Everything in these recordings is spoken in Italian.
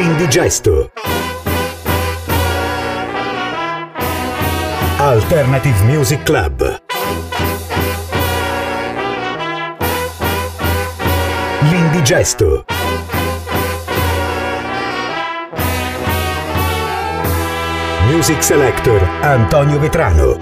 L'Indigesto. Alternative Music Club. L'Indigesto. Music Selector Antonio Vetrano.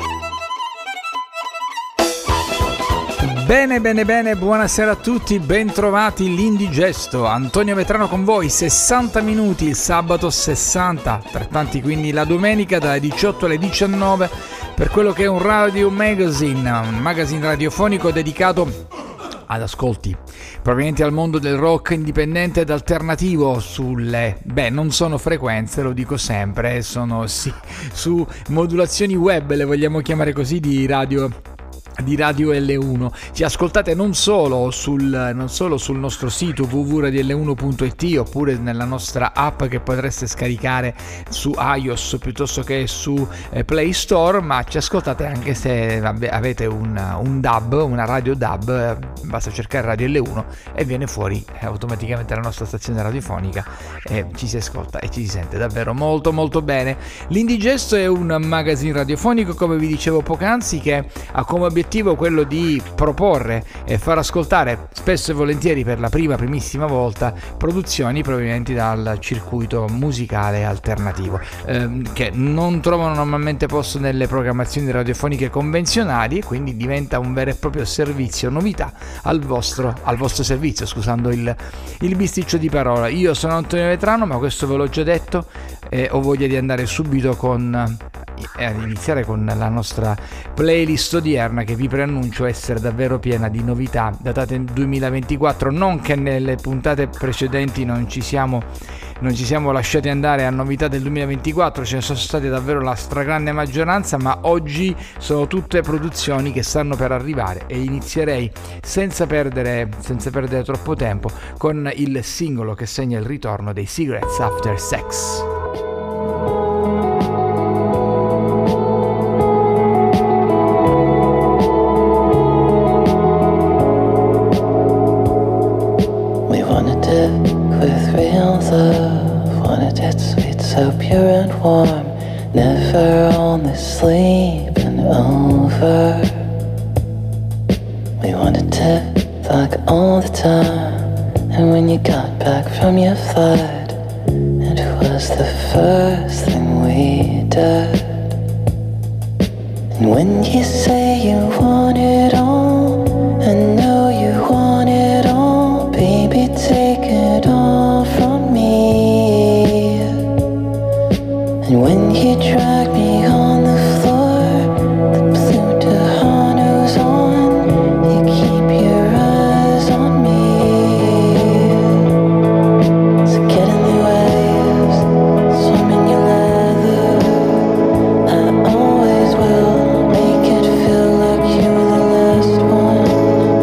Bene, buonasera a tutti, bentrovati l'Indigesto, Antonio Vetrano con voi, 60 minuti il sabato, 60 per tanti, quindi la domenica dalle 18 alle 19 per quello che è un radio magazine, un magazine radiofonico dedicato ad ascolti provenienti dal mondo del rock indipendente ed alternativo sulle, non sono frequenze, lo dico sempre, sono sì, su modulazioni web, le vogliamo chiamare così, di radio L1. Ci ascoltate non solo sul nostro sito www.radiol1.it oppure nella nostra app che potreste scaricare su iOS piuttosto che su Play Store, ma ci ascoltate anche se avete un DAB, una radio DAB, basta cercare Radio L1 e viene fuori automaticamente la nostra stazione radiofonica e ci si ascolta e ci si sente davvero molto molto bene. L'Indigesto è un magazine radiofonico, come vi dicevo poc'anzi, che ha come obiettivo quello di proporre e far ascoltare spesso e volentieri per la primissima volta produzioni provenienti dal circuito musicale alternativo, che non trovano normalmente posto nelle programmazioni radiofoniche convenzionali e quindi diventa un vero e proprio servizio, novità al vostro servizio, scusando il bisticcio di parola. Io sono Antonio Vetrano, ma questo ve l'ho già detto, ho voglia di andare subito ad iniziare con la nostra playlist odierna, che vi preannuncio essere davvero piena di novità datate nel 2024. Non che nelle puntate precedenti non ci siamo lasciati andare a novità del 2024, ce ne sono state davvero la stragrande maggioranza, ma oggi sono tutte produzioni che stanno per arrivare e inizierei senza perdere troppo tempo con il singolo che segna il ritorno dei Cigarettes After Sex. With real love, wanted it sweet, so pure and warm, never only sleeping over. We wanted to fuck all the time, and when you got back from your flight, it was the first thing we did. And when you say you want it all, I know you want it all, baby, take it all from me. And when you drag me on the floor, the blue Tejano's on, you keep your eyes on me. So get in the waves, swim in your leather, I always will make it feel like you're the last one.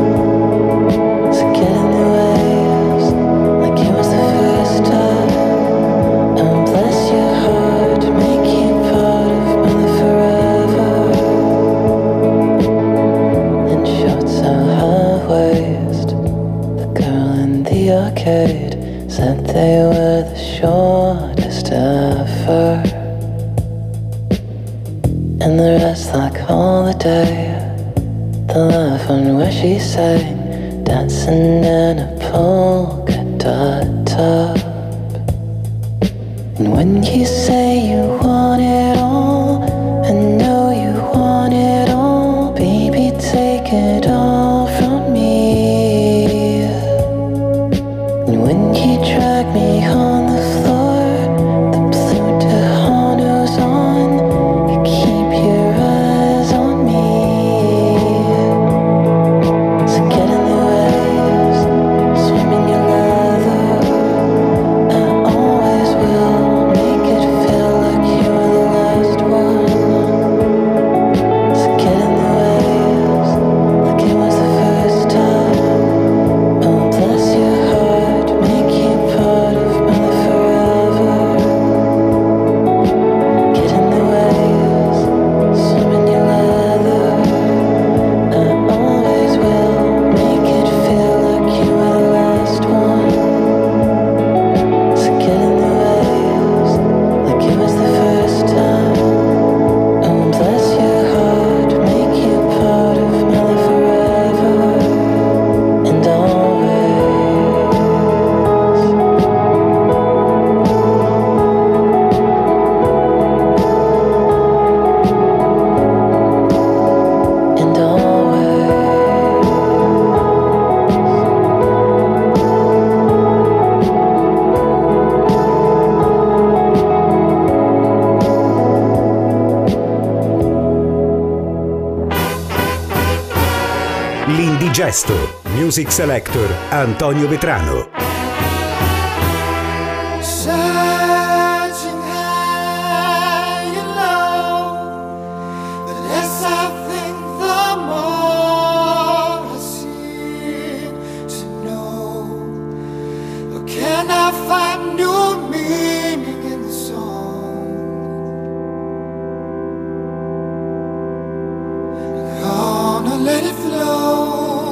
So get in the waves, like it was the first time, and bless your heart, make you part of my forever. In shorts and high waist, the girl in the arcade said they were the shortest ever, and the rest like holiday. The love one where she sang, dancing in a polka dot top. And when you say you want it all, I know you want it all, baby, take it all from me. And when you drag me on the floor, the blue Tejano's on, you keep your eyes on me. So get in the waves, swim in your leather, I always will make it feel like you're the L'indigesto, Music Selector Antonio Vetrano. Searching high and low, the less I think, the more I seem to know. But can I find new meaning in the song? Gonna let it flow.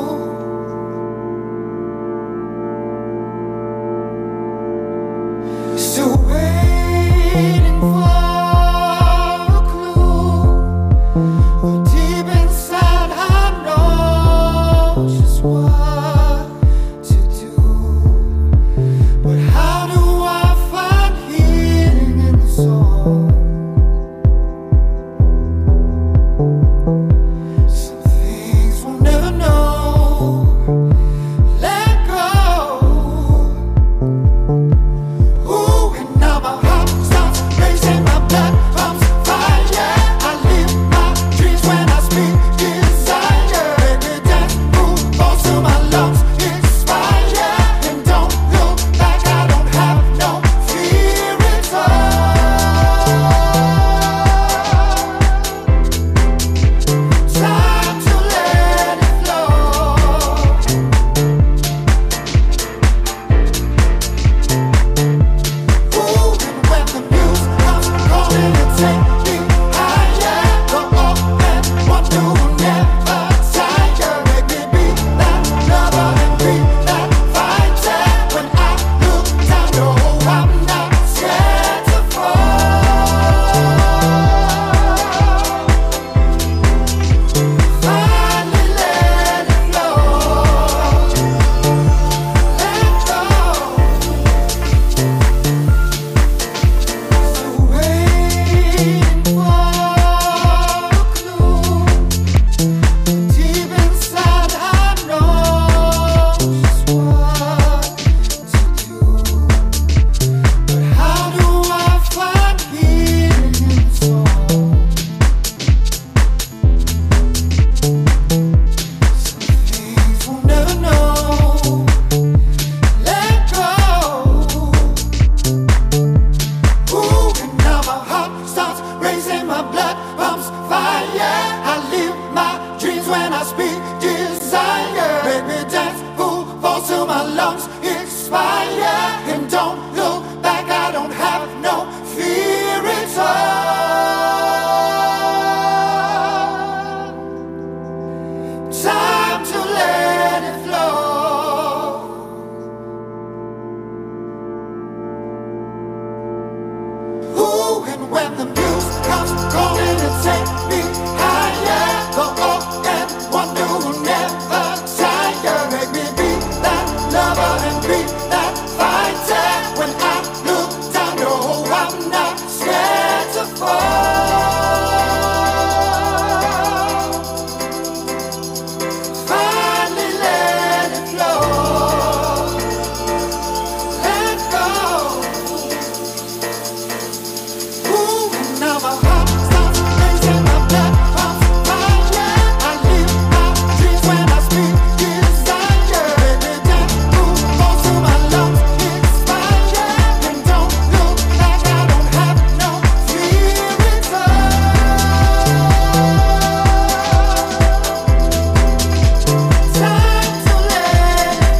Still waiting for a clue. But deep inside I know just what to do. But how do I find healing in the song? Some things we'll never know. Let go. Ooh, and now my heart starts racing, my blood pumps fire. I live my dreams when I speak desire. Baby, dance, move, falls to my lungs, inspire. And don't look back, I don't have no fear at all. Time to let it flow. Ooh, and when the muse comes calling and take me higher, go up and want to never tire. Make me be that lover and be that fighter. When I look down, no, I'm not scared to fall. Finally let it flow. Let go. Still waiting for a clue. Deep inside I know just what to do. But how do I find healing in the song? Some things we'll never know. Let go. Ooh, and now my heart starts racing, my blood pumps fire. I live my dreams when I speak desire. Baby, dance, fool, falls to my lungs, expire. And don't look back, I don't have no fear at all. Time to let it flow. Ooh, and when the muse comes calling and take me higher, go up and wonder will never tire. Make me be that lover and be that fighter. When I look down, no, I'm not scared to fall. Finally let it flow. Let go. Ooh, and now my heart starts racing, my blood pumps fire. I live my dreams when I speak desire. Baby, dance, move, falls to my lungs, inspire. And don't look back, I don't have no fear at all. Time to let it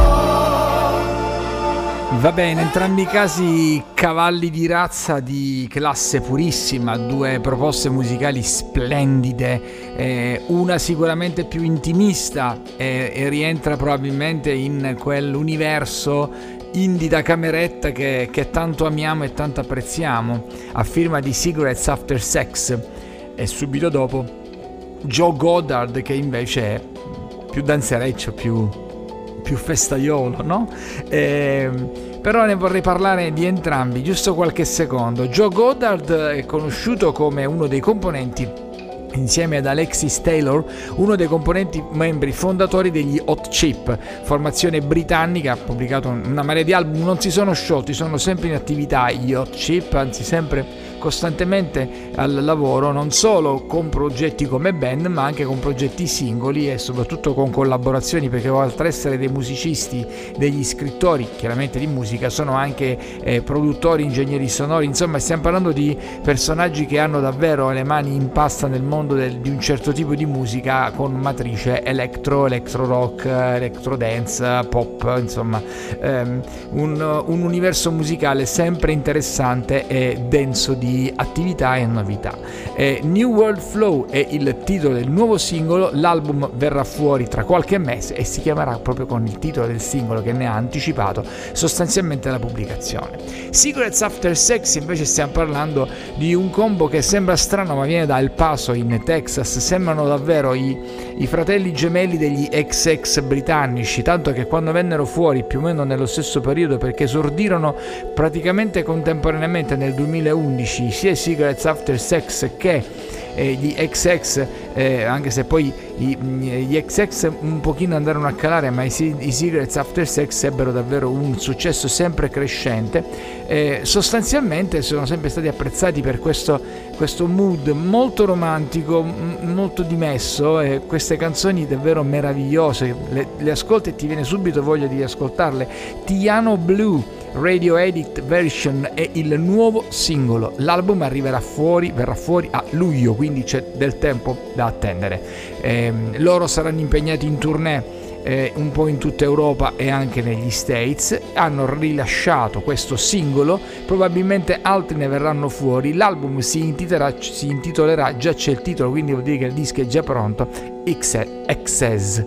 flow. Va bene, entrambi i casi cavalli di razza di classe purissima, due proposte musicali splendide, una sicuramente più intimista e rientra probabilmente in quell'universo indie da cameretta che tanto amiamo e tanto apprezziamo, a firma di Cigarettes After Sex, e subito dopo Joe Goddard, che invece è più danzereccio, più festaiolo, no? Però ne vorrei parlare di entrambi, giusto qualche secondo. Joe Goddard è conosciuto come uno dei componenti, insieme ad Alexis Taylor, uno dei componenti membri fondatori degli Hot Chip, formazione britannica. Ha pubblicato una marea di album, non si sono sciolti, sono sempre in attività gli Hot Chip, anzi sempre costantemente al lavoro, non solo con progetti come band, ma anche con progetti singoli e soprattutto con collaborazioni, perché oltre ad essere dei musicisti, degli scrittori chiaramente di musica, sono anche produttori, ingegneri sonori, insomma stiamo parlando di personaggi che hanno davvero le mani in pasta nel mondo di un certo tipo di musica con matrice electro rock, electro dance, pop, insomma un universo musicale sempre interessante e denso di attività e novità. New World Flow è il titolo del nuovo singolo, l'album verrà fuori tra qualche mese e si chiamerà proprio con il titolo del singolo che ne ha anticipato sostanzialmente la pubblicazione. Cigarettes After Sex invece stiamo parlando di un combo che sembra strano ma viene da El Paso in Texas, sembrano davvero i fratelli gemelli degli XX britannici, tanto che quando vennero fuori più o meno nello stesso periodo, perché esordirono praticamente contemporaneamente nel 2011 sia i Cigarettes After Sex che gli XX, anche se poi gli XX un pochino andarono a calare, ma i Cigarettes After Sex ebbero davvero un successo sempre crescente. Sostanzialmente sono sempre stati apprezzati per questo mood molto romantico, molto dimesso, e queste canzoni davvero meravigliose, le ascolti e ti viene subito voglia di ascoltarle. Tiano Blue Radio Edit Version è il nuovo singolo, l'album verrà fuori a luglio, quindi c'è del tempo da attendere. Loro saranno impegnati in tournée un po' in tutta Europa e anche negli States, hanno rilasciato questo singolo, probabilmente altri ne verranno fuori, l'album si intitolerà, già c'è il titolo, quindi vuol dire che il disco è già pronto, XS,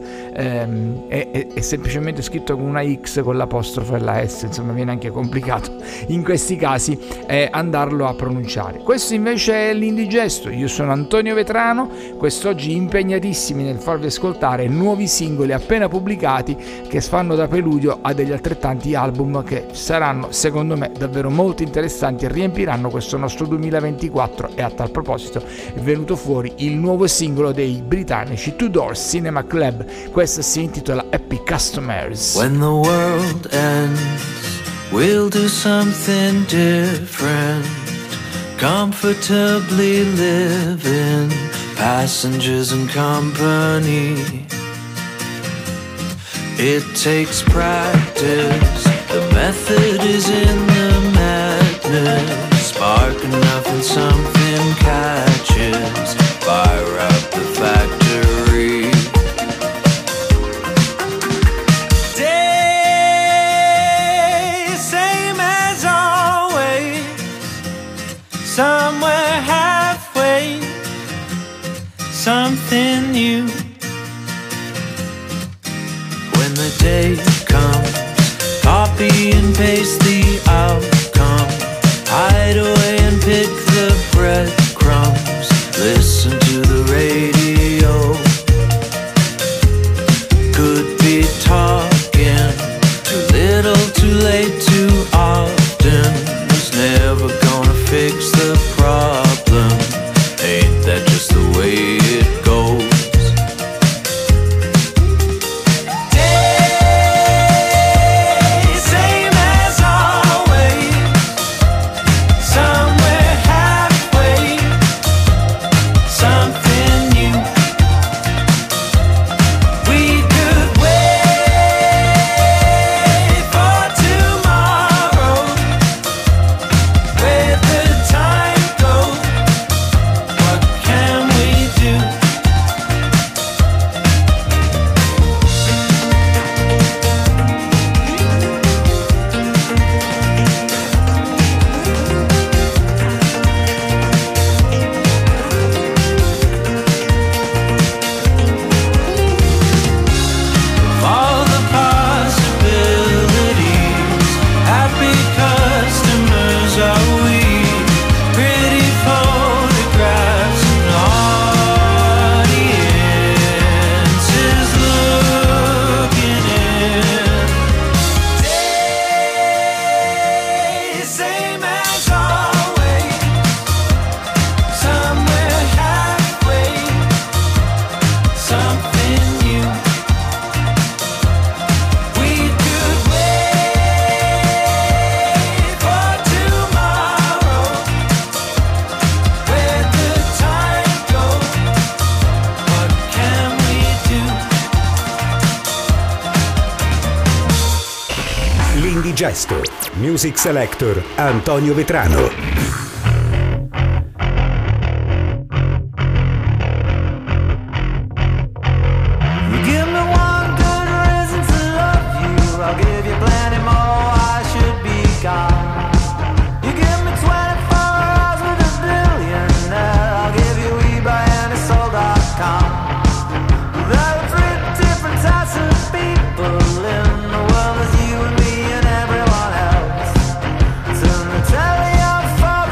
è semplicemente scritto con una X con l'apostrofo e la S, insomma viene anche complicato in questi casi andarlo a pronunciare. Questo invece è l'Indigesto, io sono Antonio Vetrano, quest'oggi impegnatissimi nel farvi ascoltare nuovi singoli appena pubblicati che fanno da preludio a degli altrettanti album che saranno secondo me davvero molto interessanti e riempiranno questo nostro 2024. E a tal proposito è venuto fuori il nuovo singolo dei britannici Two Doors Cinema Club, questo si intitola Happy Customers. When the world ends, we'll do something different, comfortably living, passengers and company. It takes practice, the method is in the madness, spark enough and something catches, fire up the factory. Day, same as always, somewhere halfway, something new. When the day comes, copy and paste the outcome, hide away and pick the breadcrumbs, listen to the radio, could be talking, too little, too late, too often, was never gonna fix the problem, ain't that just the way it goes? Day, same as always. L'Indigesto. Music Selector Antonio Vetrano. Tell your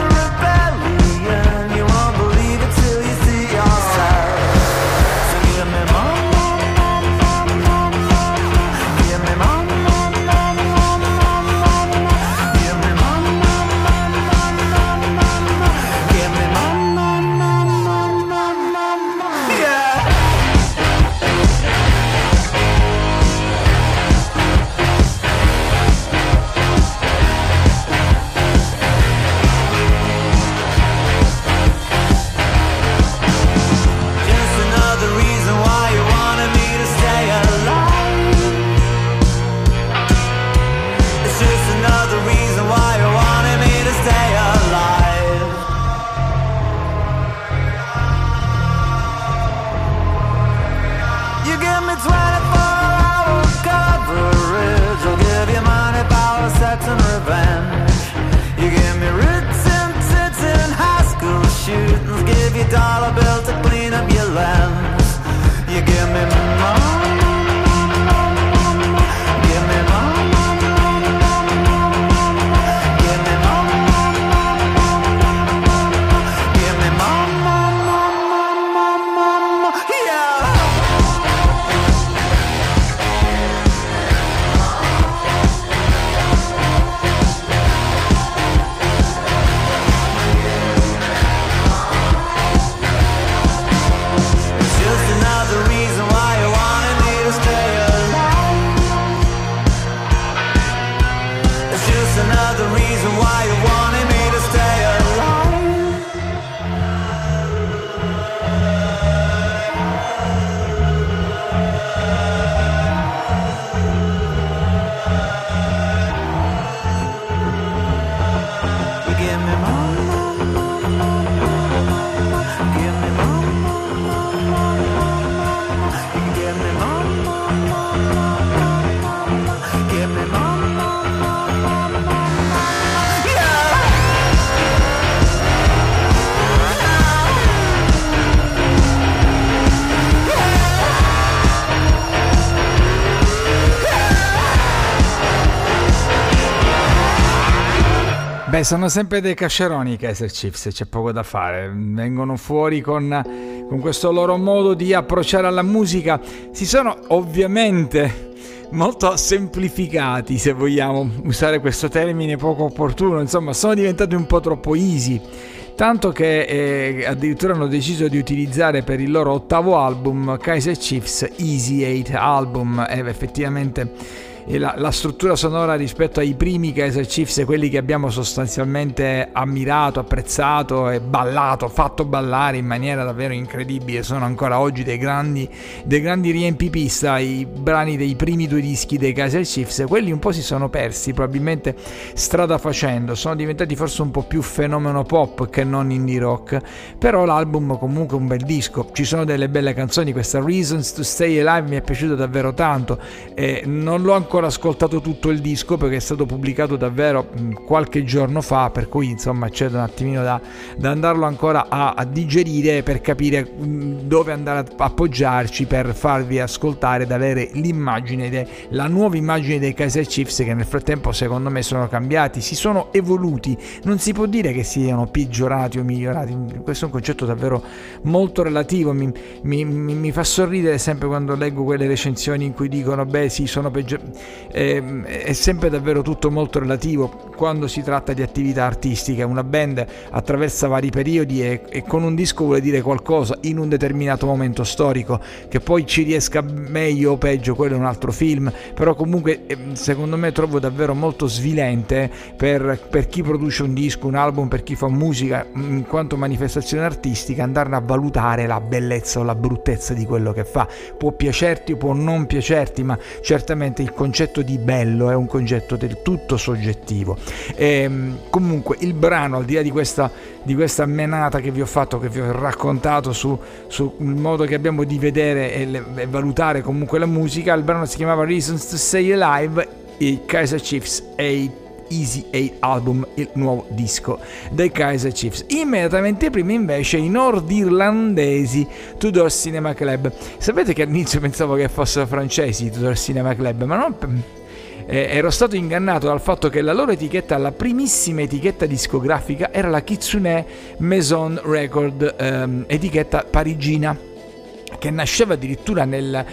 Beh, sono sempre dei casceroni i Kaiser Chiefs, c'è poco da fare. Vengono fuori con questo loro modo di approcciare alla musica. Si sono ovviamente molto semplificati, se vogliamo usare questo termine poco opportuno, insomma sono diventati un po' troppo easy, tanto che addirittura hanno deciso di utilizzare per il loro ottavo album Kaiser Chiefs Easy 8 Album, e effettivamente la struttura sonora rispetto ai primi Kaiser Chiefs, quelli che abbiamo sostanzialmente ammirato, apprezzato e ballato, fatto ballare in maniera davvero incredibile, sono ancora oggi dei grandi riempipista, i brani dei primi due dischi dei Kaiser Chiefs. Quelli un po' si sono persi, probabilmente strada facendo, sono diventati forse un po' più fenomeno pop che non indie rock, però l'album comunque è un bel disco, ci sono delle belle canzoni. Questa Reasons to Stay Alive mi è piaciuta davvero tanto, e non l'ho ancora ascoltato tutto il disco perché è stato pubblicato davvero qualche giorno fa, per cui insomma c'è un attimino da andarlo ancora a digerire per capire dove andare a appoggiarci per farvi ascoltare, da avere l'immagine, la nuova immagine dei Kaiser Chiefs, che nel frattempo secondo me sono cambiati, si sono evoluti, non si può dire che siano peggiorati o migliorati, questo è un concetto davvero molto relativo. Mi fa sorridere sempre quando leggo quelle recensioni in cui dicono beh sì, sono peggiorati. È sempre davvero tutto molto relativo quando si tratta di attività artistiche. Una band attraversa vari periodi e con un disco vuole dire qualcosa in un determinato momento storico, che poi ci riesca meglio o peggio, quello è un altro film, però comunque secondo me trovo davvero molto svilente per chi produce un disco, un album, per chi fa musica in quanto manifestazione artistica, andarne a valutare la bellezza o la bruttezza di quello che fa. Può piacerti o può non piacerti, ma certamente il concetto concetto di bello, è un concetto del tutto soggettivo. Comunque il brano, al di là di questa menata che vi ho fatto, che vi ho raccontato sul modo che abbiamo di vedere e valutare comunque la musica, il brano si chiamava Reasons to Stay Alive, i Kaiser Chiefs e Easy 8 Album, il nuovo disco dei Kaiser Chiefs. Immediatamente prima invece i nordirlandesi Tudor Cinema Club. Sapete che all'inizio pensavo che fossero francesi Tudor Cinema Club, ma non ero stato ingannato dal fatto che la loro etichetta, la primissima etichetta discografica, era la Kitsune Maison Record, etichetta parigina, che nasceva addirittura nel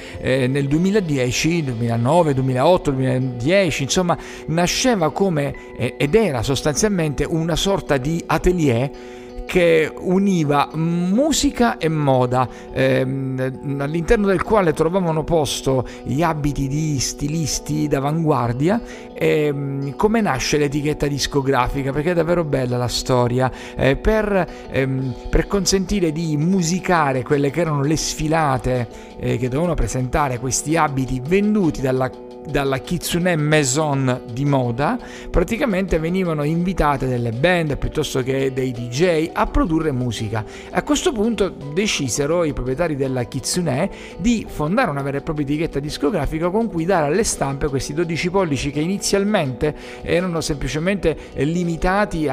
2010, 2009, 2008, 2010, insomma nasceva come ed era sostanzialmente una sorta di atelier che univa musica e moda, all'interno del quale trovavano posto gli abiti di stilisti d'avanguardia. Come nasce l'etichetta discografica? Perché è davvero bella la storia, per consentire di musicare quelle che erano le sfilate che dovevano presentare questi abiti venduti dalla Kitsune Maison di moda. Praticamente venivano invitate delle band piuttosto che dei DJ a produrre musica. A questo punto decisero i proprietari della Kitsune di fondare una vera e propria etichetta discografica con cui dare alle stampe questi 12 pollici che inizialmente erano semplicemente limitati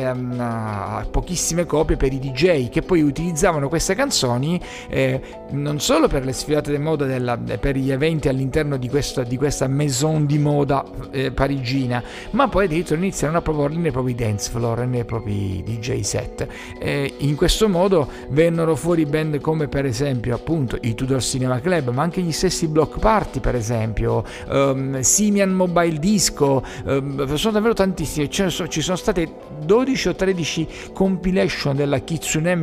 a pochissime copie per i DJ, che poi utilizzavano queste canzoni non solo per le sfilate di moda per gli eventi all'interno di questa maison di moda parigina, ma poi addirittura iniziano a proporli nei propri dance floor, nei propri DJ set. In questo modo vennero fuori band come per esempio appunto i Tudor Cinema Club, ma anche gli stessi Block Party, per esempio Simian Mobile Disco, sono davvero tantissimi. Ci sono state 12 o 13 compilation della Kitsune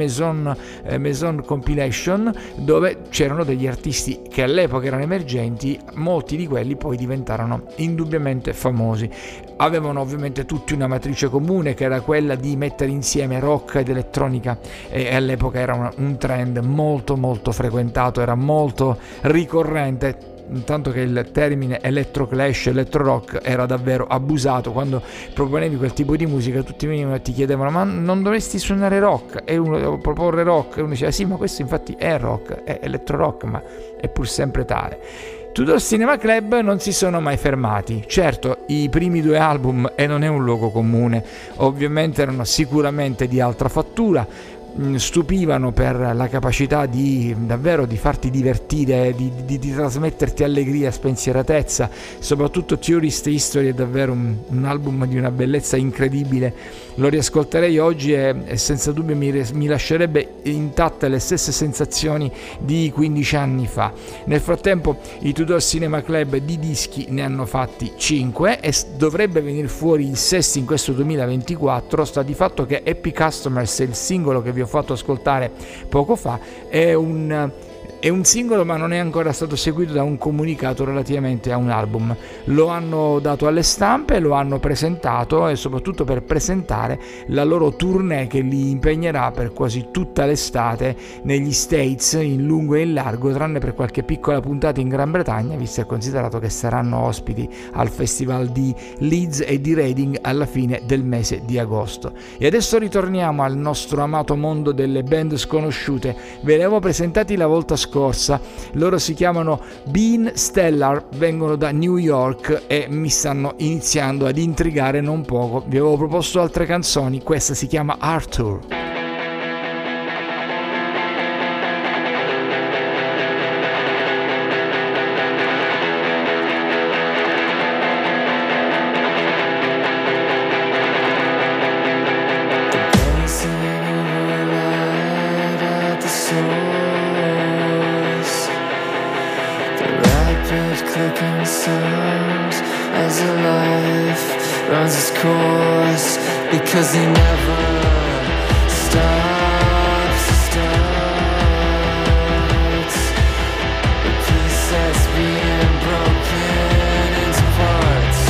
Maison Compilation, dove c'erano degli artisti che all'epoca erano emergenti, molti di quelli poi diventarono indubbiamente famosi. Avevano ovviamente tutti una matrice comune, che era quella di mettere insieme rock ed elettronica, e all'epoca era un trend molto molto frequentato, era molto ricorrente, tanto che il termine electroclash, electro rock era davvero abusato. Quando proponevi quel tipo di musica tutti venivano e ti chiedevano: ma non dovresti suonare rock? E uno proporre rock, e uno diceva sì, ma questo infatti è rock, è electro rock, ma è pur sempre tale. Tudor Cinema Club non si sono mai fermati. Certo, i primi 2 album, e non è un luogo comune, ovviamente erano sicuramente di altra fattura, stupivano per la capacità di davvero di farti divertire, di trasmetterti allegria, spensieratezza. Soprattutto Tourist History è davvero un album di una bellezza incredibile. Lo riascolterei oggi e senza dubbio mi lascerebbe intatte le stesse sensazioni di 15 anni fa. Nel frattempo i Tudor Cinema Club di dischi ne hanno fatti 5 e dovrebbe venire fuori il sesto in questo 2024. Sta di fatto che Happy Customers, il singolo che vi ho fatto ascoltare poco fa, è un singolo, ma non è ancora stato seguito da un comunicato relativamente a un album. Lo hanno dato alle stampe, lo hanno presentato, e soprattutto per presentare la loro tournée che li impegnerà per quasi tutta l'estate negli States, in lungo e in largo, tranne per qualche piccola puntata in Gran Bretagna, visto e considerato che saranno ospiti al festival di Leeds e di Reading alla fine del mese di agosto. E adesso ritorniamo al nostro amato mondo delle band sconosciute. Ve le avevo presentati la volta scorsa. Loro si chiamano Bean Stellar, vengono da New York e mi stanno iniziando ad intrigare non poco. Vi avevo proposto altre canzoni, questa si chiama Arthur. Because he never stops. The piece that's being broken into parts.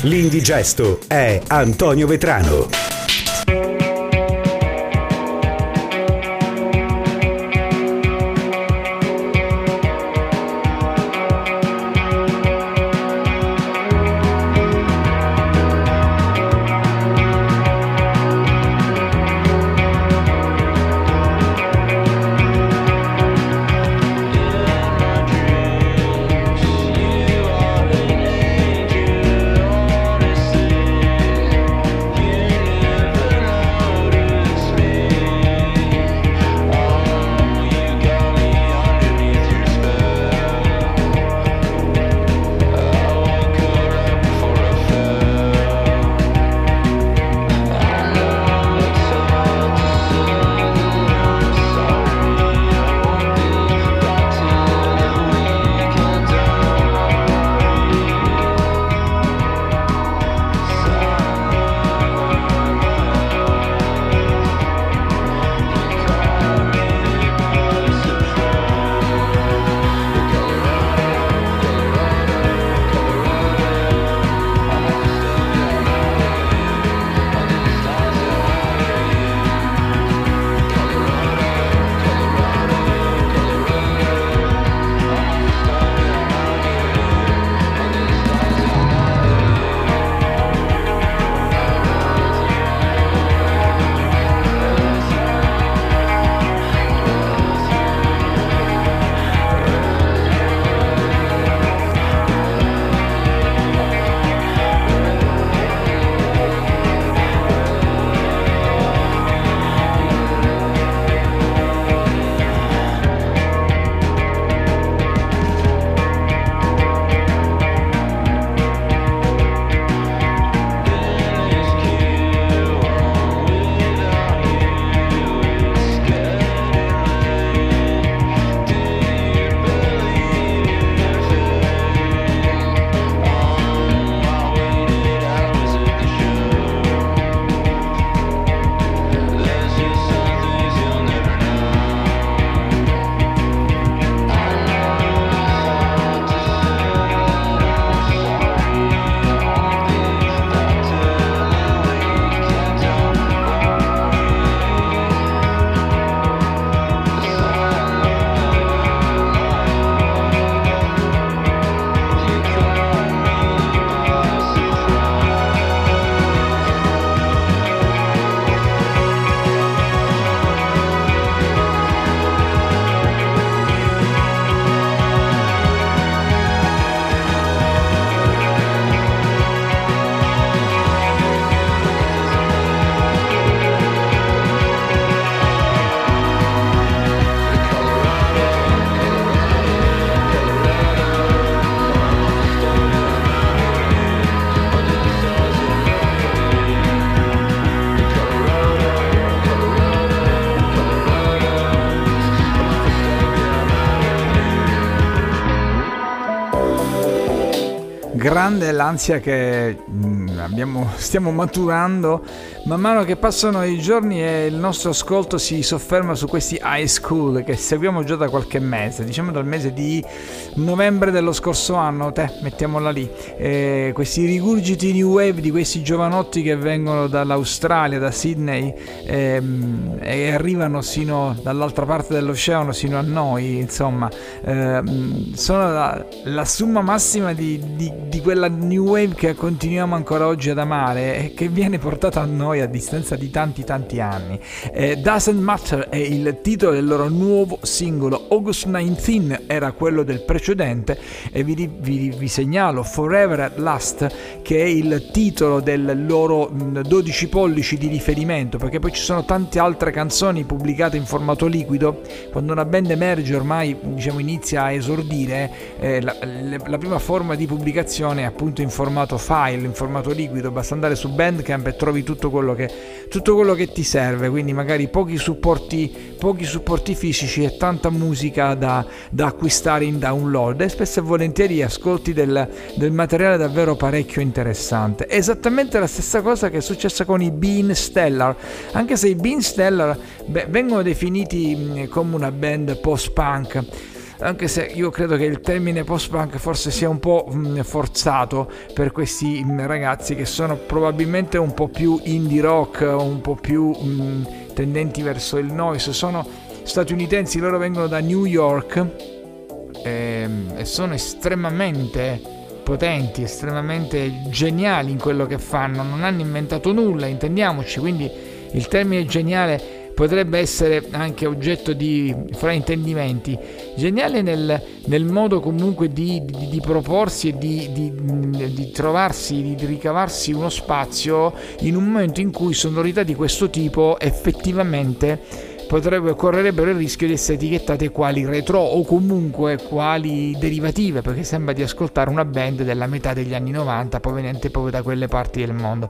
L'indigesto è Antonio Vetrano. Grande è l'ansia che stiamo maturando man mano che passano i giorni e il nostro ascolto si sofferma su questi high school che seguiamo già da qualche mese, diciamo dal mese di novembre dello scorso anno, mettiamola lì, questi rigurgiti new wave di questi giovanotti che vengono dall'Australia, da Sydney, e arrivano sino dall'altra parte dell'oceano sino a noi, insomma, sono la somma massima di quella new wave che continuiamo ancora oggi ad amare e che viene portata a noi a distanza di tanti anni. Doesn't Matter è il titolo del loro nuovo singolo. August 19 era quello del precedente e vi segnalo Forever at Last, che è il titolo del loro 12 pollici di riferimento, perché poi ci sono tante altre canzoni pubblicate in formato liquido. Quando una band emerge, ormai diciamo inizia a esordire, la prima forma di pubblicazione è appunto in formato file, in formato liquido. Basta andare su Bandcamp e trovi tutto quello che ti serve, quindi magari pochi supporti fisici e tanta musica da acquistare in download, e spesso e volentieri ascolti del materiale davvero parecchio interessante. È esattamente la stessa cosa che è successa con i Bean Stellar, anche se i Bean Stellar vengono definiti come una band post-punk. anche se io credo che il termine post-punk forse sia un po' forzato per questi ragazzi che sono probabilmente un po' più indie rock, un po' più tendenti verso il noise. Sono statunitensi, loro vengono da New York e sono estremamente potenti, estremamente geniali in quello che fanno, non hanno inventato nulla, intendiamoci, quindi il termine geniale potrebbe essere anche oggetto di fraintendimenti. Geniale nel modo comunque di proporsi e di trovarsi, di ricavarsi uno spazio in un momento in cui sonorità di questo tipo effettivamente correrebbero il rischio di essere etichettate quali retro o comunque quali derivative, perché sembra di ascoltare una band della metà degli anni 90 proveniente proprio da quelle parti del mondo.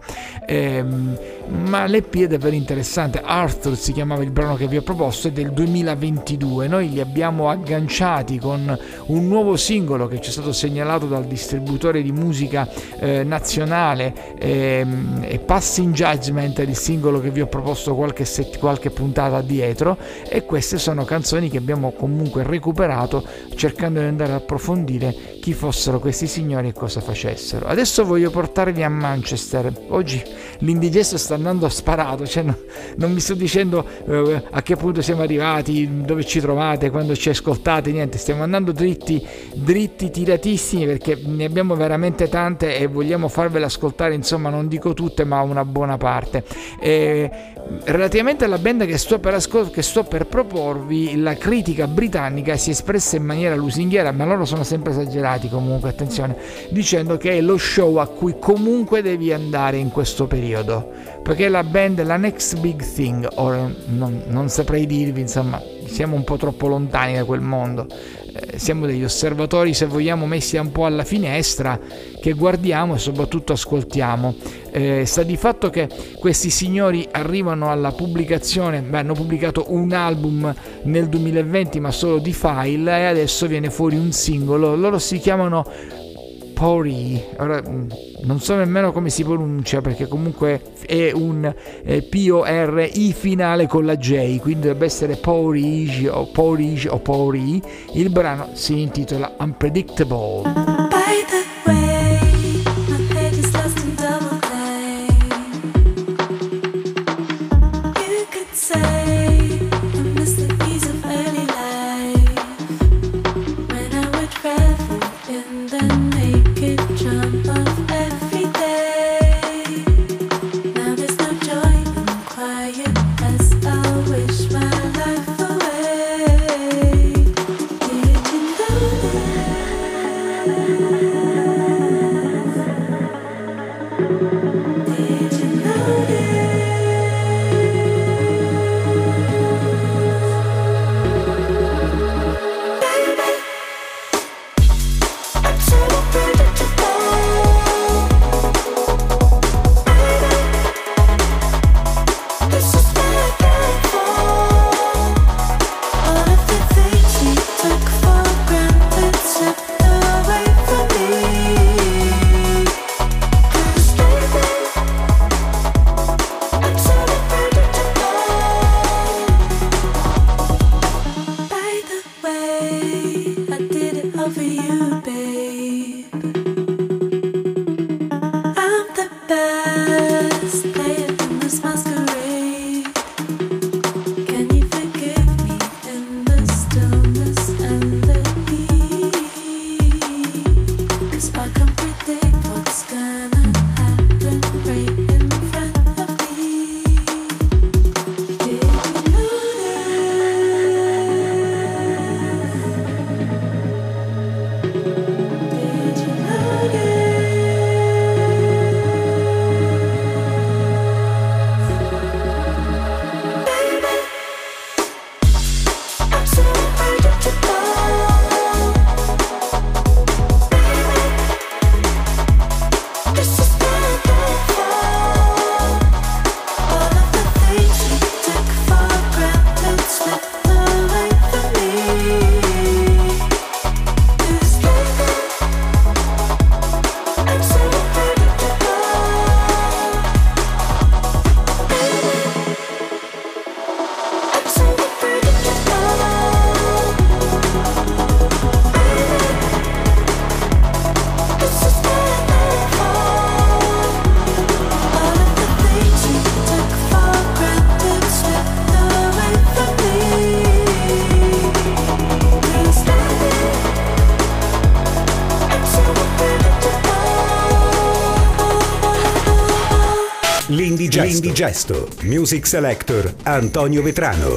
Ma l'EP è davvero interessante. Arthur si chiamava il brano che vi ho proposto, è del 2022. Noi li abbiamo agganciati con un nuovo singolo che ci è stato segnalato dal distributore di musica nazionale, e Passing Judgment è il singolo che vi ho proposto qualche puntata addietro, e queste sono canzoni che abbiamo comunque recuperato cercando di andare ad approfondire chi fossero questi signori e cosa facessero. Adesso voglio portarvi a Manchester. Oggi l'indigesto sta andando sparato, cioè non vi sto dicendo a che punto siamo arrivati, dove ci trovate, quando ci ascoltate, niente, stiamo andando dritti tiratissimi, perché ne abbiamo veramente tante e vogliamo farvele ascoltare, insomma non dico tutte ma una buona parte. Relativamente alla band che sto per proporvi, la critica britannica si è espressa in maniera lusinghiera, ma loro sono sempre esagerati comunque, attenzione, dicendo che è lo show a cui comunque devi andare in questo periodo, perché la band, la next big thing, ora non saprei dirvi, insomma siamo un po' troppo lontani da quel mondo, siamo degli osservatori, se vogliamo, messi un po' alla finestra, che guardiamo e soprattutto ascoltiamo. Sta di fatto che questi signori arrivano alla pubblicazione, hanno pubblicato un album nel 2020 ma solo di file, e adesso viene fuori un singolo. Loro si chiamano Pori, ora non so nemmeno come si pronuncia, perché comunque è un P-O-R-I finale con la J, quindi dovrebbe essere Porridge o Porridge o Pori. Il brano si intitola Unpredictable. By the way, my head is lost in double play. You could say I miss the ease of early life, when I would revel in the naked charm of every day. Now there's no joy in quiet as I wish my life away. Did you know that? L'Indigesto. Music Selector Antonio Vetrano.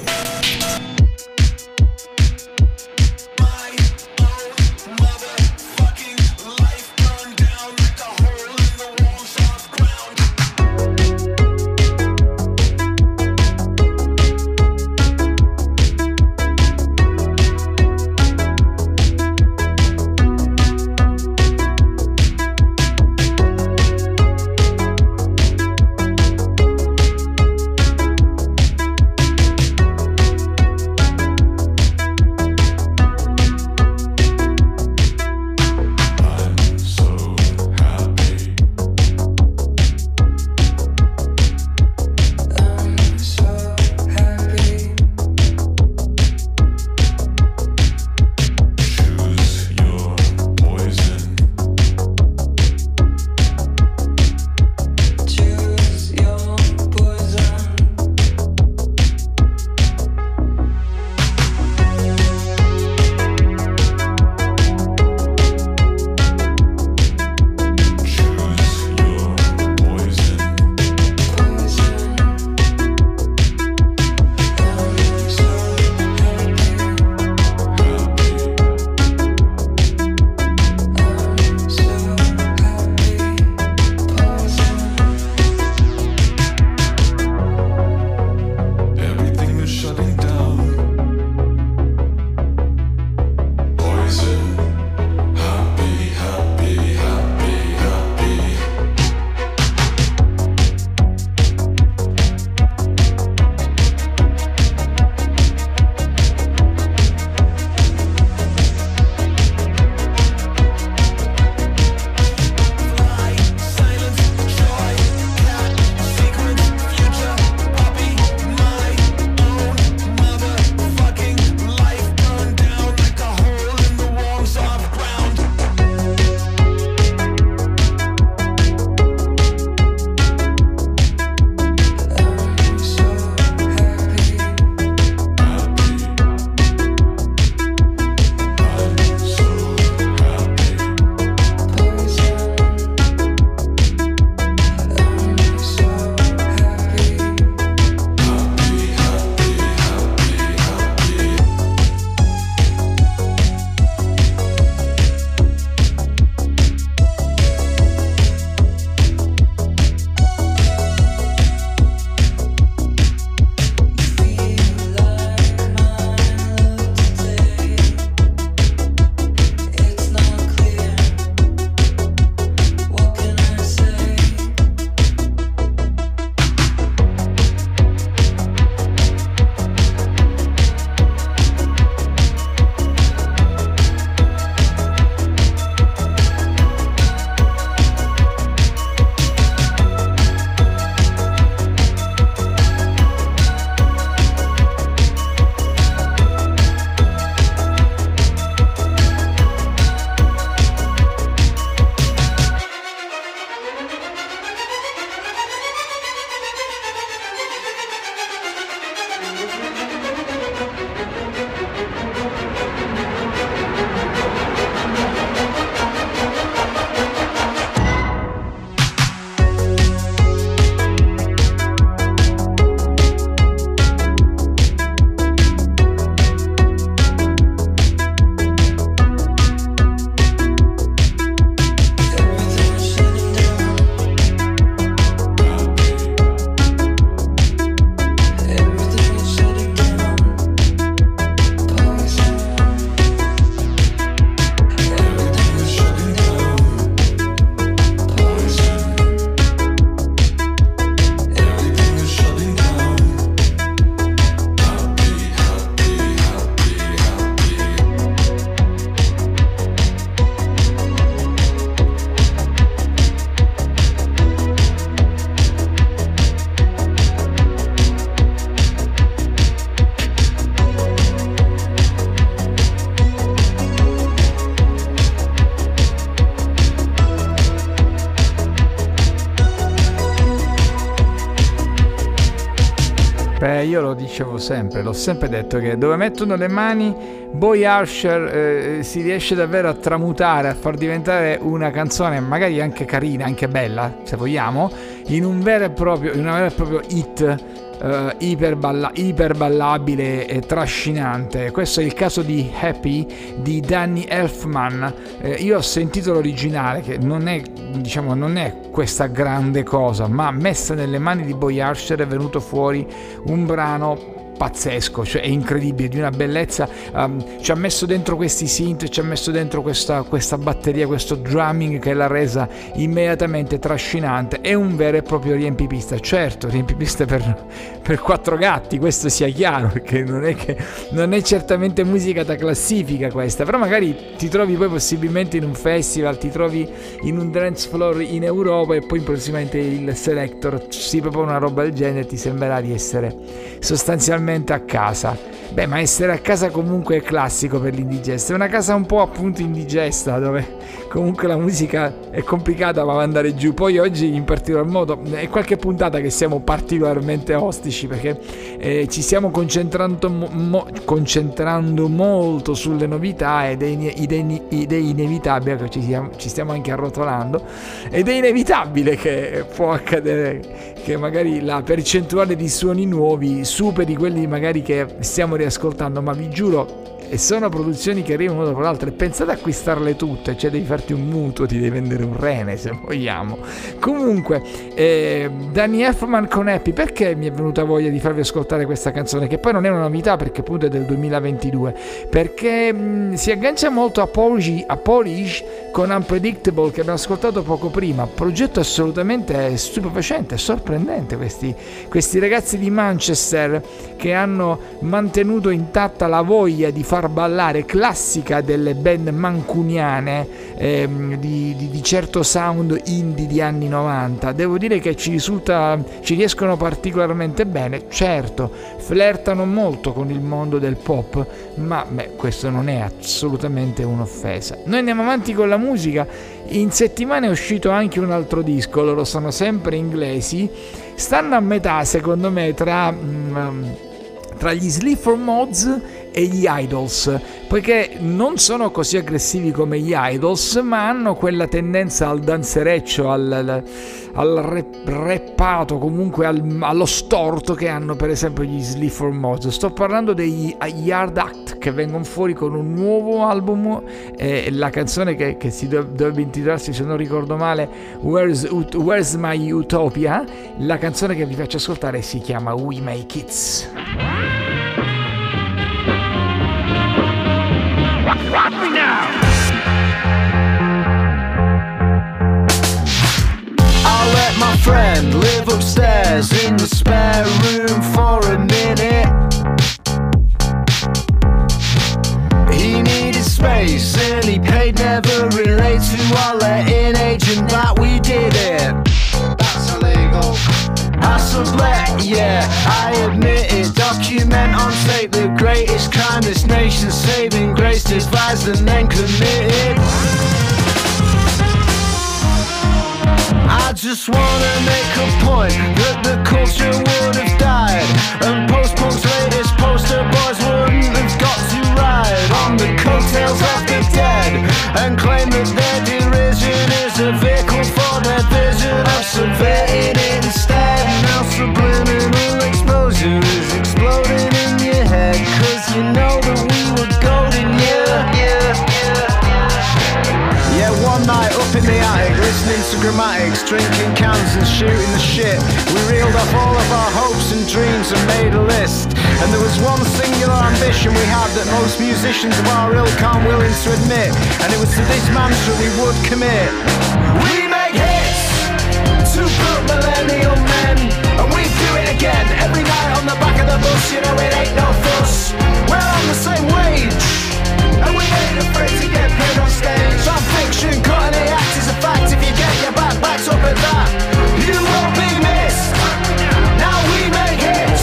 io lo dicevo sempre, l'ho sempre detto che dove mettono le mani Boy Harsher si riesce davvero a tramutare, a far diventare una canzone magari anche carina, anche bella se vogliamo, in una vera e proprio hit iperballabile e trascinante. Questo è il caso di Happy di Danny Elfman. Io ho sentito l'originale, che non è questa grande cosa, ma messa nelle mani di Boy Harsher è venuto fuori un brano pazzesco, cioè è incredibile, di una bellezza. Ci ha messo dentro questi synth, ci ha messo dentro questa batteria, questo drumming che l'ha resa immediatamente trascinante. È un vero e proprio riempipista, certo, riempipista per quattro gatti, questo sia chiaro, perché non è certamente musica da classifica questa, però magari ti trovi poi possibilmente in un festival, ti trovi in un dance floor in Europa e poi prossimamente il selector si propone una roba del genere, ti sembrerà di essere sostanzialmente a casa. Beh, ma essere a casa comunque è classico per l'indigesta, è una casa un po' appunto indigesta, dove comunque la musica è complicata ma va andare giù. Poi oggi in particolar modo è qualche puntata che siamo particolarmente ostici, perché ci stiamo concentrando molto sulle novità ed è inevitabile che ci stiamo anche arrotolando, ed è inevitabile che può accadere che magari la percentuale di suoni nuovi superi quelli magari che stiamo riascoltando, ma vi giuro, e sono produzioni che arrivano una dopo l'altra, e pensate a acquistarle tutte, cioè devi farti un mutuo, ti devi vendere un rene se vogliamo. Comunque Danny Elfman con Happy, perché mi è venuta voglia di farvi ascoltare questa canzone, che poi non è una novità perché appunto è del 2022, perché si aggancia molto a Polish con Unpredictable, che abbiamo ascoltato poco prima. Progetto assolutamente stupefacente, sorprendente, questi ragazzi di Manchester che hanno mantenuto intatta la voglia di far ballare, classica delle band mancuniane, di certo sound indie di anni 90. Devo dire che ci riescono particolarmente bene. Certo, flirtano molto con il mondo del pop, ma questo non è assolutamente un'offesa. Noi andiamo avanti con la musica. In settimana è uscito anche un altro disco, loro sono sempre inglesi, stanno a metà secondo me tra gli Sleaford Mods e gli Idols, poiché non sono così aggressivi come gli Idols, ma hanno quella tendenza al danzereccio, al rappato, comunque allo storto che hanno per esempio gli Sleaford Mods. Sto parlando degli Yard Act, che vengono fuori con un nuovo album, la canzone che si dovrebbe intitolarsi, se non ricordo male, Where's My Utopia. La canzone che vi faccio ascoltare si chiama We Make It. Rock me now! I'll let my friend live upstairs in the spare room for a minute. He needed space and he paid, never relate to our letting agent that we did it. That's illegal. I sublet, yeah, I admit it. Document on tape the greatest crime this nation's saving grace, devised and then committed. I just wanna make a point that the culture would have died, and post-punk's latest poster boys wouldn't have got to ride on the coattails of the dead and claim that their derision is a vehicle for their vision of subverting it instead. Now subliminal exposure is exploding in your head, 'cause you know that we were golden, yeah, one night up in the attic, listening to grammatics, drinking cans and shooting the shit, we reeled off all of our hopes and dreams and made a list. And there was one singular ambition we had that most musicians of our ilk aren't willing to admit, and it was to this mantra we would commit. We make hits to put millennial men, and we do it again every night on the back of the bus. You know it ain't no fuss, we're on the same wage, and we ain't afraid to get paid on stage. Not fiction, cutting the act is a fact. If you get your back backed up at that, you won't be missed. Now we make hits.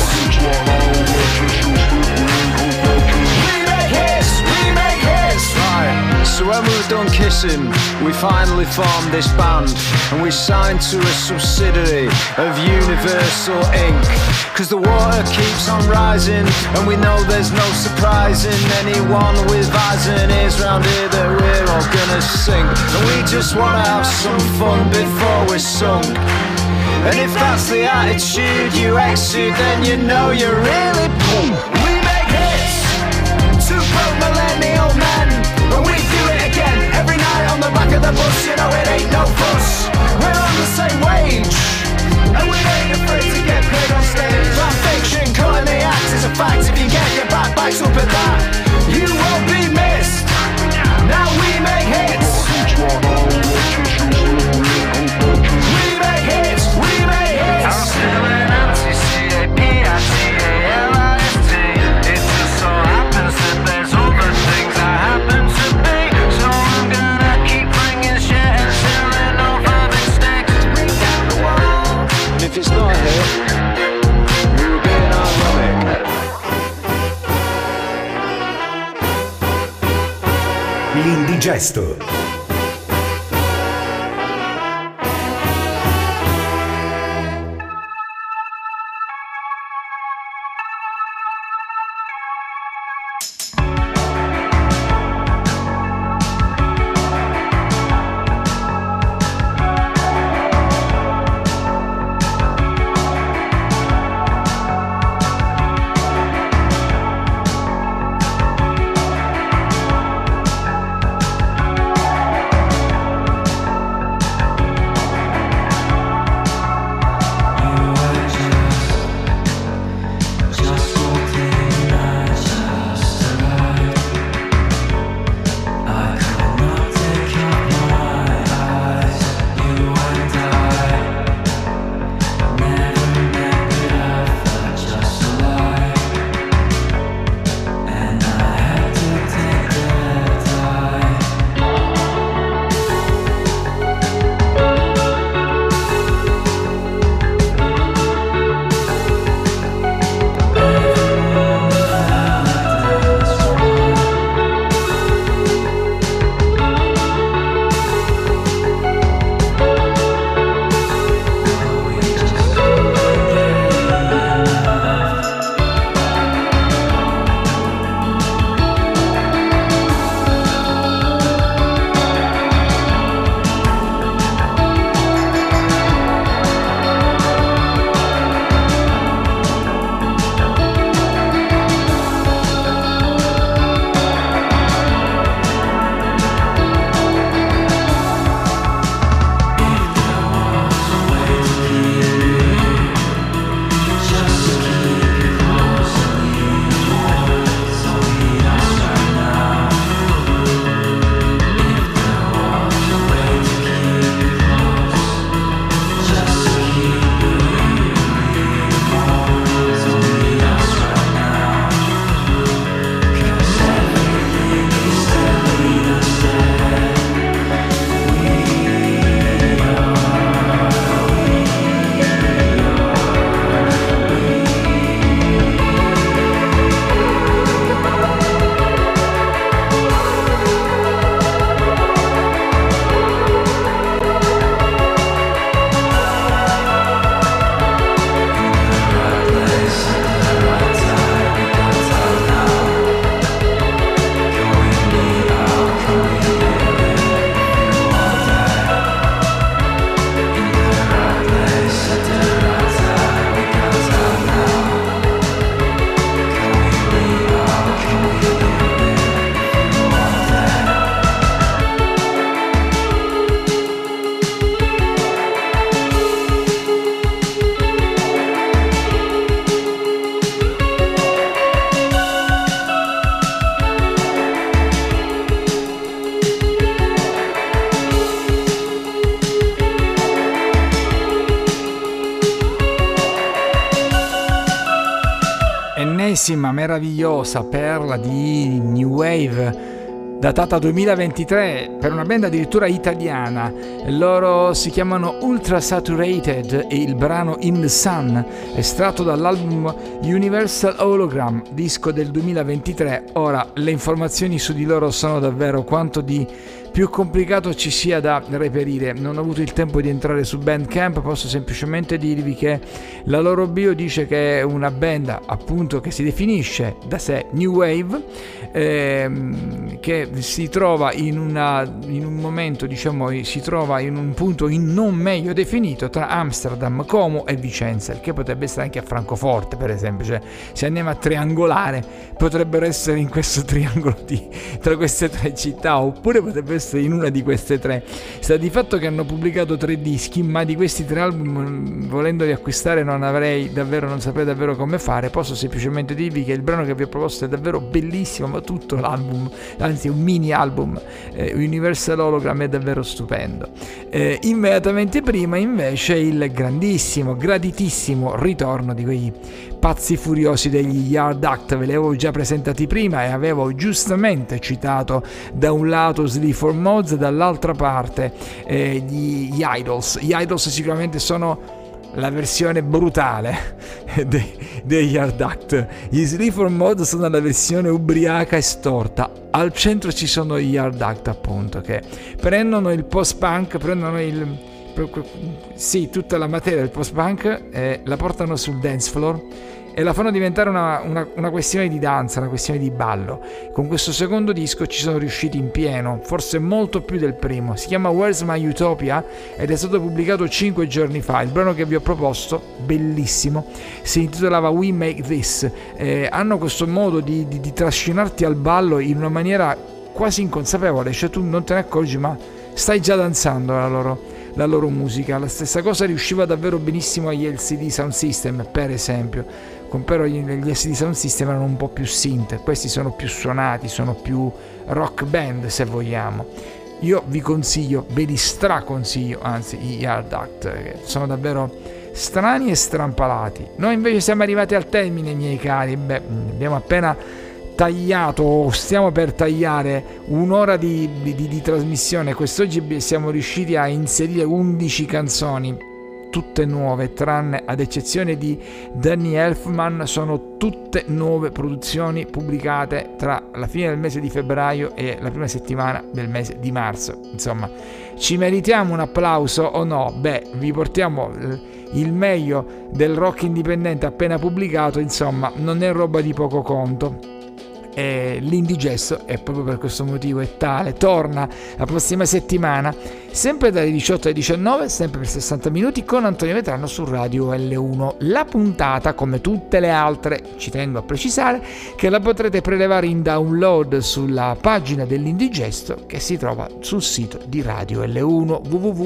We make hits, we make hits. Right, so when we were done kissing listen, we finally formed this band, and we signed to a subsidiary of Universal Inc. Cause the water keeps on rising, and we know there's no surprising anyone with eyes and ears round here that we're all gonna sing. And we just wanna have some fun before we're sunk. And if that's the attitude you exude, then you know you're really punk. We make hits, two-coat millennial men, and we do it again every night on the back of the bus. You know it ain't no fuss. We're on the same wage, and we ain't afraid to get paid on stage. Our fiction, cutting the act is a fact. If you get your backbacks up at that, you won't be missed. Now we make hits. I'm still an anti-C-A-P-I-T-A-L-I-S-T. It just so happens that there's other things I happen to be. So I'm gonna keep bringing shit and selling over the sticks to bring down the wall. And if it's not here, we were being ironic. L'Indigesto. ennesima meravigliosa perla di New Wave datata 2023 per una band addirittura italiana. Loro si chiamano Ultra Saturated e il brano In the Sun, estratto dall'album Universal Hologram, disco del 2023. Ora, le informazioni su di loro sono davvero quanto di più complicato ci sia da reperire. Non ho avuto il tempo di entrare su Bandcamp, posso semplicemente dirvi che la loro bio dice che è una band appunto che si definisce da sé New Wave, che si trova in un momento, diciamo, si trova in un punto non meglio definito tra Amsterdam, Como e Vicenza, il che potrebbe essere anche a Francoforte, per esempio. Cioè, se andiamo a triangolare, potrebbero essere in questo triangolo tra queste tre città, oppure potrebbe essere in una di queste tre. Sta di fatto che hanno pubblicato 3 dischi, ma di questi 3 album, volendoli acquistare, non saprei davvero come fare. Posso semplicemente dirvi che il brano che vi ho proposto è davvero bellissimo, ma tutto l'album, anzi un mini album, Universal Hologram, è davvero stupendo. Immediatamente prima invece il grandissimo, graditissimo ritorno di quei pazzi furiosi degli Yard Act. Ve li avevo già presentati prima e avevo giustamente citato da un lato Sleaford Mods, dall'altra parte gli Idols. Gli Idols sicuramente sono la versione brutale degli Yard Act. Gli Sleaford Mods sono la versione ubriaca e storta. Al centro ci sono gli Yard Act, appunto, che prendono il post-punk, tutta la materia del post-punk, la portano sul dance floor e la fanno diventare una questione di danza, una questione di ballo. Con questo secondo disco ci sono riusciti in pieno, forse molto più del primo. Si chiama Where's My Utopia ed è stato pubblicato 5 giorni fa. Il brano che vi ho proposto, bellissimo, si intitolava We Make This. Hanno questo modo di trascinarti al ballo in una maniera quasi inconsapevole, cioè tu non te ne accorgi ma stai già danzando la loro musica. La stessa cosa riusciva davvero benissimo agli LCD Sound System, per esempio. Però gli LCD Sound System erano un po' più synth, questi sono più suonati, sono più rock band, se vogliamo. Io vi consiglio, ve li straconsiglio, anzi, i Yard Act, che sono davvero strani e strampalati. Noi invece siamo arrivati al termine, miei cari. Abbiamo appena tagliato, o stiamo per tagliare, un'ora di trasmissione. Quest'oggi siamo riusciti a inserire 11 canzoni, tutte nuove, tranne ad eccezione di Danny Elfman. Sono tutte nuove produzioni pubblicate tra la fine del mese di febbraio e la prima settimana del mese di marzo. Insomma, ci meritiamo un applauso o no? Vi portiamo il meglio del rock indipendente appena pubblicato, insomma, non è roba di poco conto. L'Indigesto, e proprio per questo motivo è tale, torna la prossima settimana, sempre dalle 18 alle 19, sempre per 60 minuti, con Antonio Vetrano su Radio L1. La puntata, come tutte le altre, ci tengo a precisare che la potrete prelevare in download sulla pagina dell'Indigesto, che si trova sul sito di Radio L1,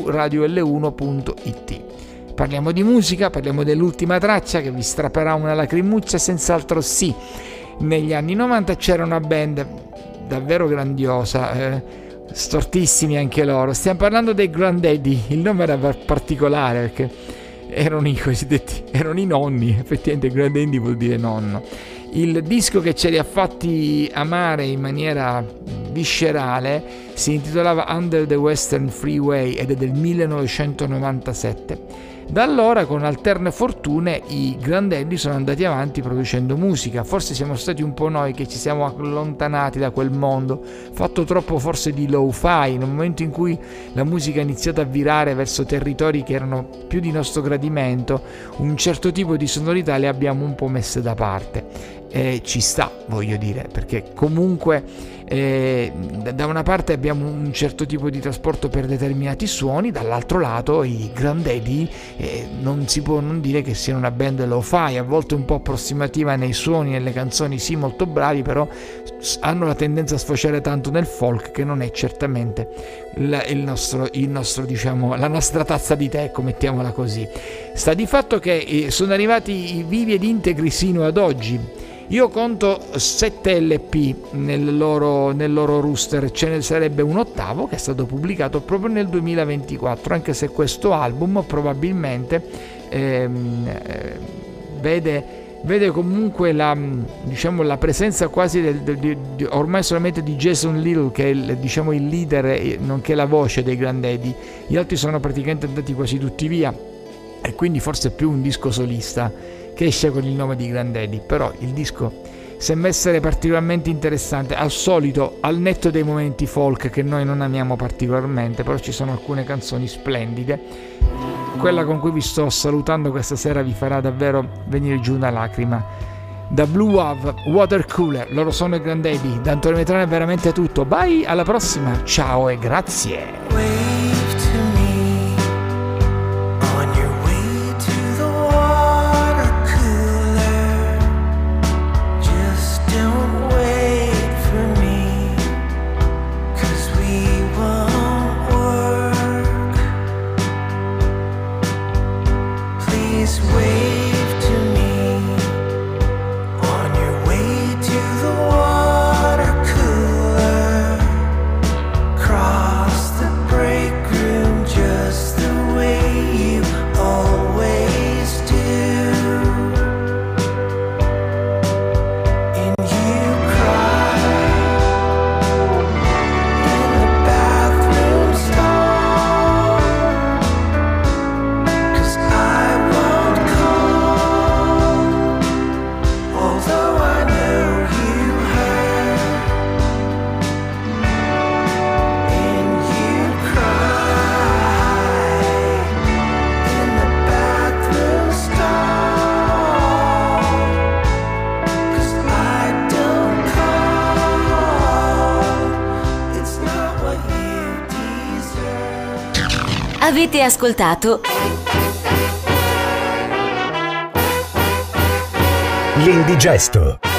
www.radiol1.it. Parliamo di musica, parliamo dell'ultima traccia che vi strapperà una lacrimuccia, senz'altro sì. Negli anni 90 c'era una band davvero grandiosa, stortissimi anche loro. Stiamo parlando dei Grandaddy. Il nome era particolare perché erano i nonni. Effettivamente Grandaddy vuol dire nonno. Il disco che ce li ha fatti amare in maniera viscerale si intitolava Under the Western Freeway ed è del 1997. Da allora, con alterne fortune, i Grandaddy sono andati avanti producendo musica. Forse siamo stati un po' noi che ci siamo allontanati da quel mondo, fatto troppo forse di lo-fi, nel momento in cui la musica ha iniziato a virare verso territori che erano più di nostro gradimento. Un certo tipo di sonorità le abbiamo un po' messe da parte. Ci sta, voglio dire, perché comunque da una parte abbiamo un certo tipo di trasporto per determinati suoni, dall'altro lato i Grandaddy non si può non dire che siano una band lo-fi, a volte un po' approssimativa nei suoni, nelle canzoni, sì, molto bravi, però hanno la tendenza a sfociare tanto nel folk, che non è certamente il nostro diciamo, la nostra tazza di tè, mettiamola così. Sta di fatto che sono arrivati vivi ed integri sino ad oggi. Io conto 7 LP nel loro rooster, ce ne sarebbe un ottavo che è stato pubblicato proprio nel 2024, anche se questo album probabilmente vede comunque la presenza quasi ormai solamente di Jason Little, che è il leader nonché la voce dei Grandaddy. Gli altri sono praticamente andati quasi tutti via e quindi forse è più un disco solista che esce con il nome di Grandaddy, però il disco sembra essere particolarmente interessante, al solito, al netto dei momenti folk che noi non amiamo particolarmente, però ci sono alcune canzoni splendide. Quella con cui vi sto salutando questa sera vi farà davvero venire giù una lacrima. Da Blue Wave, Water Cooler, loro sono i Grandaddy. Da Antonio Vetrano è veramente tutto. Bye, alla prossima, ciao e grazie. Wave to me on your way to the water cooler. Just don't wait for me, 'cause we won't work. Please wave to me on your way to the water cooler. Cross the break room just the way you always do. And you cry in the bathroom stall, 'cause I won't call, although I know you hurt. And you cry in the bathroom stall, 'cause I don't call. It's not what you deserve. Avete ascoltato L'Indigesto.